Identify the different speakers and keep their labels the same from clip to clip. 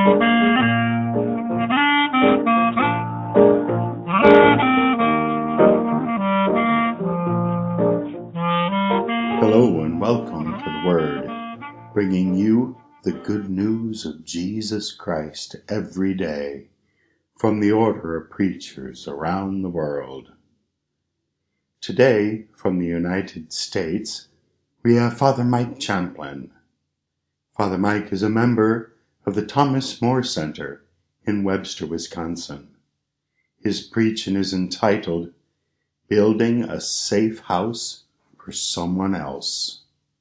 Speaker 1: Hello and welcome to the Word, bringing you the good news of Jesus Christ every day from the order of preachers around the world. Today, from the United States, we have Father Mike Champlin. Father Mike is a member of the Thomas More Center in Webster, Wisconsin. His preaching is entitled, Building a Safe House for Someone Else.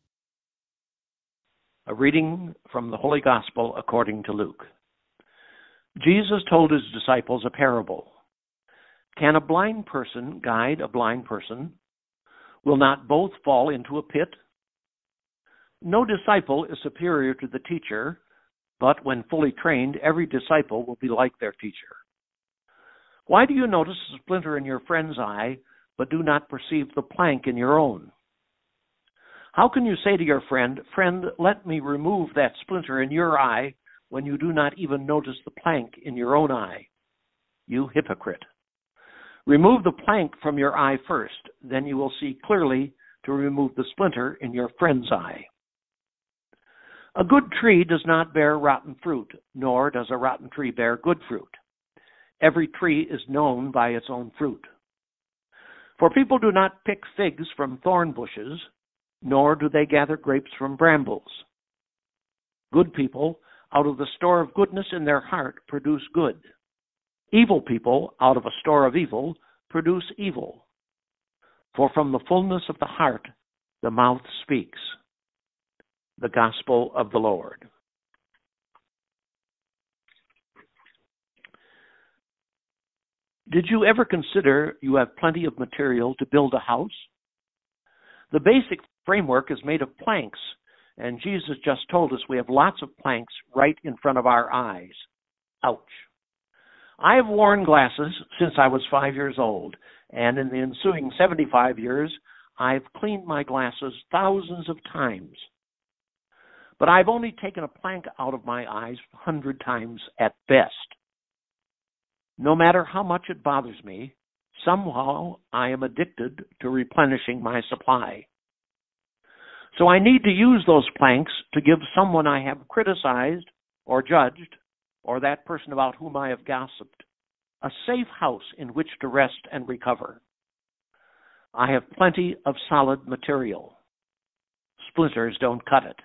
Speaker 2: A reading from the Holy Gospel according to Luke. Jesus told his disciples a parable. Can a blind person guide a blind person? Will not both fall into a pit? No disciple is superior to the teacher, but when fully trained, every disciple will be like their teacher. Why do you notice a splinter in your friend's eye, but do not perceive the plank in your own? How can you say to your friend, "Friend, let me remove that splinter in your eye," when you do not even notice the plank in your own eye? You hypocrite. Remove the plank from your eye first, then you will see clearly to remove the splinter in your friend's eye. A good tree does not bear rotten fruit, nor does a rotten tree bear good fruit. Every tree is known by its own fruit. For people do not pick figs from thorn bushes, nor do they gather grapes from brambles. Good people, out of the store of goodness in their heart, produce good. Evil people, out of a store of evil, produce evil. For from the fullness of the heart, the mouth speaks. The Gospel of the Lord. Did you ever consider you have plenty of material to build a house? The basic framework is made of planks, and Jesus just told us we have lots of planks right in front of our eyes. Ouch. I have worn glasses since I was 5 years old, and in the ensuing 75 years, I've cleaned my glasses thousands of times. But I've only taken a plank out of my eyes 100 times at best. No matter how much it bothers me, somehow I am addicted to replenishing my supply. So I need to use those planks to give someone I have criticized or judged, or that person about whom I have gossiped, a safe house in which to rest and recover. I have plenty of solid material. Splinters don't cut it.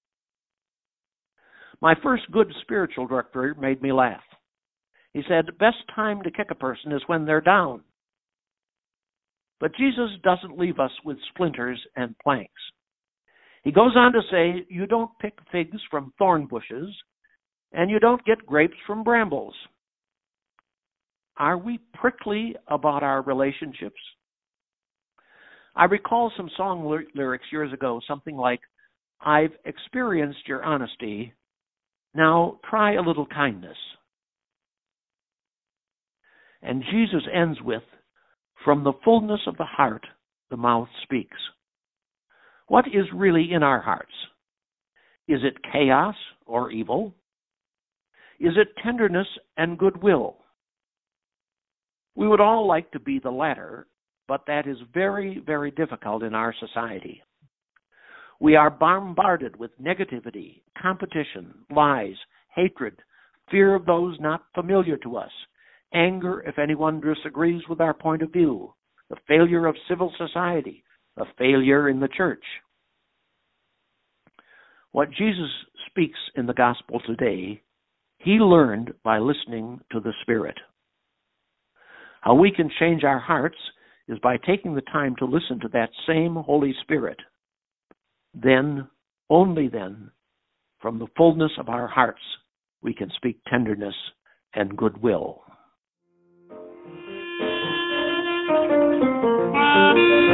Speaker 2: My first good spiritual director made me laugh. He said, the best time to kick a person is when they're down. But Jesus doesn't leave us with splinters and planks. He goes on to say, you don't pick figs from thorn bushes, and you don't get grapes from brambles. Are we prickly about our relationships? I recall some song lyrics years ago, something like, I've experienced your honesty, now try a little kindness. And Jesus ends with, from the fullness of the heart, the mouth speaks. What is really in our hearts? Is it chaos or evil? Is it tenderness and goodwill? We would all like to be the latter, but that is very, very difficult in our society. We are bombarded with negativity, competition, lies, hatred, fear of those not familiar to us, anger if anyone disagrees with our point of view, the failure of civil society, a failure in the church. What Jesus speaks in the gospel today, he learned by listening to the Spirit. How we can change our hearts is by taking the time to listen to that same Holy Spirit. Then, only then, from the fullness of our hearts, we can speak tenderness and goodwill.